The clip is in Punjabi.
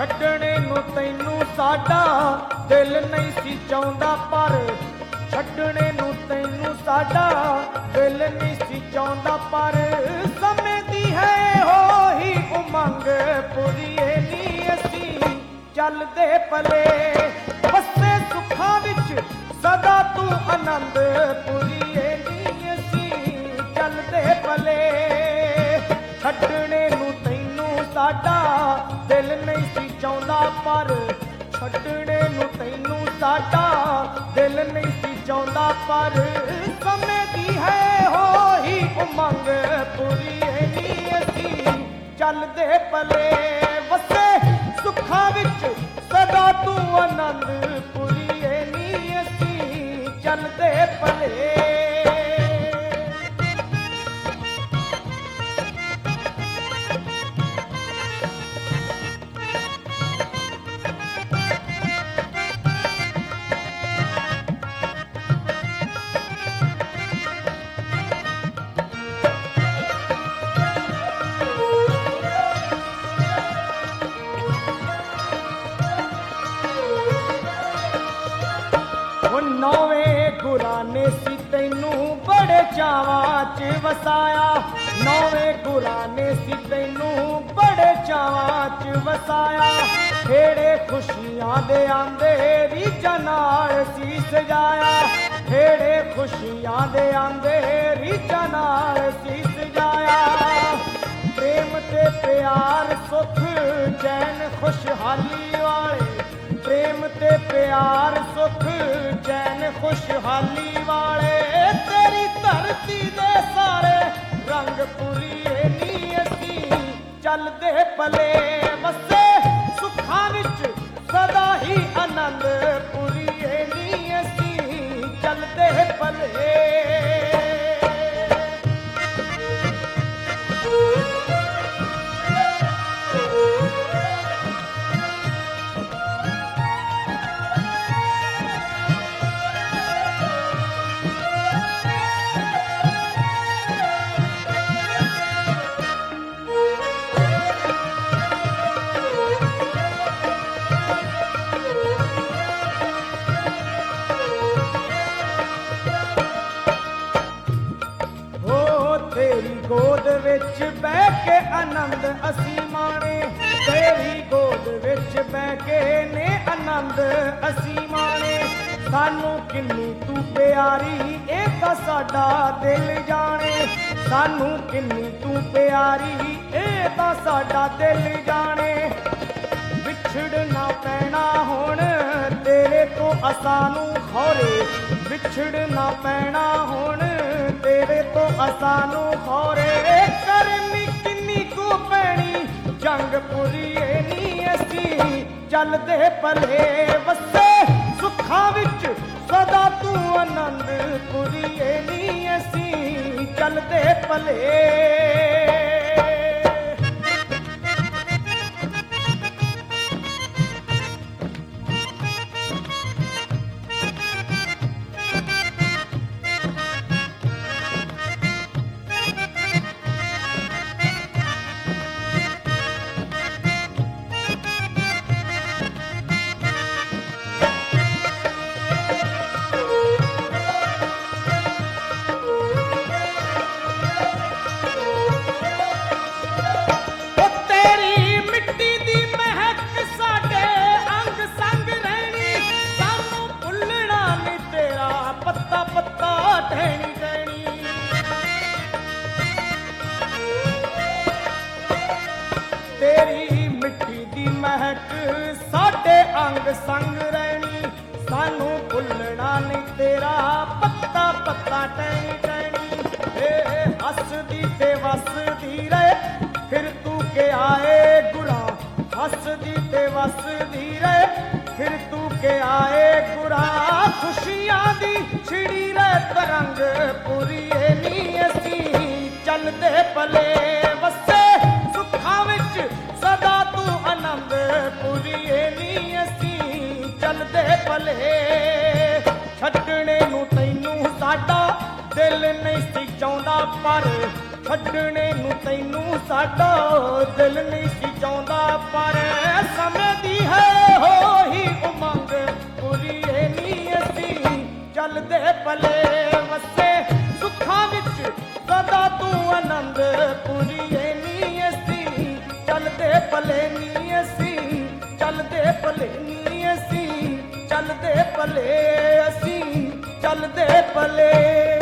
ਛੱਡਣੇ ਨੂੰ ਤੈਨੂੰ ਸਾਡਾ ਦਿਲ ਨਹੀਂ ਸੀ ਚਾਹੁੰਦਾ, ਪਰ ਛੱਡਣੇ ਨੂੰ ਤੈਨੂੰ ਸਾਡਾ ਦਿਲ ਨਹੀਂ ਸੀ ਚਾਹੁੰਦਾ, ਪਰ ਸਮੇਂ ਦੀ ਹੈ ਉਹੀ ਉਮੰਗ ਪੁਰੀਏ ਨੀ ਅਸੀਂ ਚੱਲਦੇ ਪਲੇ ਵਸੇ ਸੁੱਖਾਂ ਵਿੱਚ ਸਦਾ ਤੂੰ ਆਨੰਦ ਪੁਰੀਏ ਨੀ ਅਸੀਂ ਚੱਲਦੇ ਪਲੇ ਛੱਡਣੇ ਨੂੰ ਤੈਨੂੰ ਸਾਡਾ ਦਿਲ ਨਹੀਂ ਸੀ ਚਾਹੁੰਦਾ, ਪਰ ਛੱਡਣੇ ਨੂੰ ਤੈਨੂੰ ਸਾਡਾ ਦਿਲ ਨਹੀਂ ਸੀ ਚਾਹੁੰਦਾ, ਪਰ ਸਮੇਂ ਦੀ ਹੈ ਹੋਈ ਉਮੰਗ ਪੁਰੀਏ ਨੀ ਅਸੀਂ ਚੱਲਦੇ ਪਲੇ ਵਸੇ ਸੁੱਖਾਂ ਵਿੱਚ ਸਦਾ ਤੂੰ ਆਨੰਦ ਪੁਰੀਏ ਨੀ ਅਸੀਂ ਚੱਲਦੇ ਪਲੇ ਨੌਵੇਂ ਗੁਰਾਂ ਨੇ ਸੀ ਤੈਨੂੰ ਬੜੇ ਚਾਵਾਂ 'ਚ ਵਸਾਇਆ, ਨੌਵੇਂ ਗੁਰਾਂ ਨੇ ਸੀ ਤੈਨੂੰ ਬੜੇ ਚਾਵਾਂ 'ਚ ਵਸਾਇਆ, ਖੇੜੇ ਖੁਸ਼ੀਆਂ ਦੇ ਆਂਦੇ ਰੀਝਾਂ ਨਾਲ ਸੀ ਸਜਾਇਆ, ਖੇੜੇ ਖੁਸ਼ੀਆਂ ਦੇ ਆਂਦੇ ਰੀਝਾਂ ਨਾਲ ਸੀ ਸਜਾਇਆ, ਪ੍ਰੇਮ ਤੇ ਪਿਆਰ ਸੁਖ ਚੈਨ ਖੁਸ਼ਹਾਲੀ ਵਾਲੇ, ਪ੍ਰੇਮ ਤੇ ਪਿਆਰ ਸੁਖ ਚੈਨ ਖੁਸ਼ਹਾਲੀ ਵਾਲੇ, ਤੇਰੀ ਧਰਤੀ ਦੇ ਸਾਰੇ ਰੰਗ ਪੁਰੀਏ ਨੀ ਅਸੀਂ ਚੱਲਦੇ ਪਲੇ ਵਸੇ ਸੁੱਖਾਂ ਵਿੱਚ ਸਦਾ ਹੀ ਆਨੰਦ ਪੁਰੀਏ ਨੀ ਅਸੀਂ ਚੱਲਦੇ ਪਲੇ ਤੇਰੀ ਗੋਦ ਵਿੱਚ ਬਹਿ ਕੇ ਆਨੰਦ ਅਸੀਂ ਮਾਣੇ, ਤੇਰੀ ਗੋਦ ਵਿੱਚ ਬਹਿ ਕੇ ਨੇ ਆਨੰਦ ਅਸੀਂ ਮਾਣੇ, ਸਾਨੂੰ ਕਿੰਨੀ ਤੂੰ ਪਿਆਰੀ ਇਹ ਤਾਂ ਸਾਡਾ ਦਿਲ ਜਾਣੇ, ਸਾਨੂੰ ਕਿੰਨੀ ਤੂੰ ਪਿਆਰੀ ਇਹ ਤਾਂ ਸਾਡਾ ਦਿਲ ਜਾਣੇ, ਵਿਛੜਨਾ ਪੈਣਾ ਹੁਣ ਤੇਰੇ ਤੋਂ ਅਸਾਂ ਨੂੰ ਖੌਰੇ, ਵਿਛੜਨਾ ਪੈਣਾ ਹੁਣ ਤੇਰੇ ਤੋਂ ਅਸਾਂ ਨੂੰ ਖੌਰੇ, ਕਰਨੀ ਕਿੰਨੀ ਕੁ ਪੈਣੀ ਜੰਗ ਪੁਰੀਏ ਨੀ ਅਸੀਂ ਚੱਲਦੇ ਪਲੇ ਵਸੇ ਸੁੱਖਾਂ ਵਿੱਚ ਸਦਾ ਤੂੰ ਆਨੰਦ ਪੁਰੀਏ ਨੀ ਅਸੀਂ ਚੱਲਦੇ ਪਲੇ ਤੇਰੀ ਮਿੱਟੀ ਦੀ ਮਹਿਕ ਸਾਡੇ ਅੰਗ ਸੰਗ ਰਹਿਣੀ, ਸਾਨੂੰ ਭੁੱਲਣਾ ਨਹੀਂ ਤੇਰਾ ਪੱਤਾ ਪੱਤਾ ਟਹਿਣੀ ਟਹਿਣੀ, ਏ ਹੱਸਦੀ ਤੇ ਵਸਦੀ ਰਹੇ ਫਿਰ ਤੂੰ ਕਿ ਆਏ ਗੁਰਾਂ, ਹੱਸਦੀ ਤੇ ਵਸਦੀ ਰਹੇ ਫਿਰ ਤੂੰ ਕਿ ਆਏ ਗੁਰਾਂ, ਖੁਸ਼ੀਆਂ ਦੀ ਛਿੜੀ ਰਹਿ ਤਰੰਗ ਪੁਰੀਏ ਨੀ ਅਸੀਂ ਚੱਲਦੇ ਪਲੇ ਵਸੇ ਸੁੱਖਾਂ ਵਿੱਚ ਸਦਾ ਤੂੰ ਆਨੰਦ ਪੁਰੀਏ ਨੀ ਅਸੀਂ ਚੱਲਦੇ ਪਲੇ ਛੱਡਣੇ ਨੂੰ ਤੈਨੂੰ ਸਾਡਾ ਦਿਲ ਨਹੀਂ ਸੀ ਚਾਹੁੰਦਾ, ਪਰ ਛੱਡਣੇ ਨੂੰ ਤੈਨੂੰ ਸਾਡਾ ਦਿਲ ਨਹੀਂ ਸੀ ਚਾਹੁੰਦਾ, ਪਰ ਸਮੇਂ ਭਲੇ ਵਸੇ ਸੁੱਖਾਂ ਵਿੱਚ ਸਦਾ ਤੂੰ ਆਨੰਦ ਪੁਰੀਏ ਨੀ ਅਸੀਂ ਚੱਲਦੇ ਭਲੇ ਨੀ ਅਸੀਂ ਚੱਲਦੇ ਭਲੇ ਨੀ ਅਸੀਂ ਚੱਲਦੇ ਭਲੇ ਅਸੀਂ ਚੱਲਦੇ ਭਲੇ